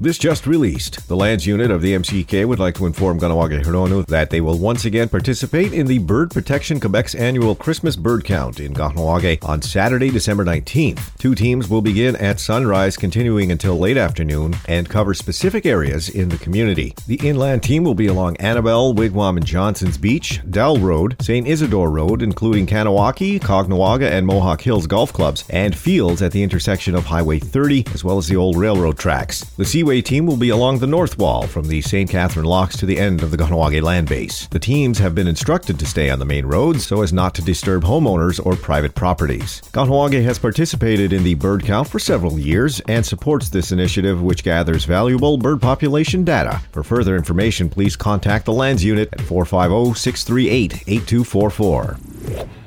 This just released. The Lands Unit of the MCK would like to inform Kahnawake-Hironu that they will once again participate in the Bird Protection Quebec's annual Christmas bird count in Kahnawake on Saturday, December 19th. 2 teams will begin at sunrise, continuing until late afternoon, and cover specific areas in the community. The inland team will be along Annabelle, Wigwam and Johnson's Beach, Dowell Road, St. Isidore Road, including Kahnawake, Caughnawaga and Mohawk Hills golf clubs, and fields at the intersection of Highway 30, as well as the old railroad tracks. The Seaway team will be along the north wall from the St. Catherine Locks to the end of the Kahnawake land base. The teams have been instructed to stay on the main roads so as not to disturb homeowners or private properties. Kahnawake has participated in the bird count for several years and supports this initiative, which gathers valuable bird population data. For further information, please contact the Lands Unit at 450-638-8244.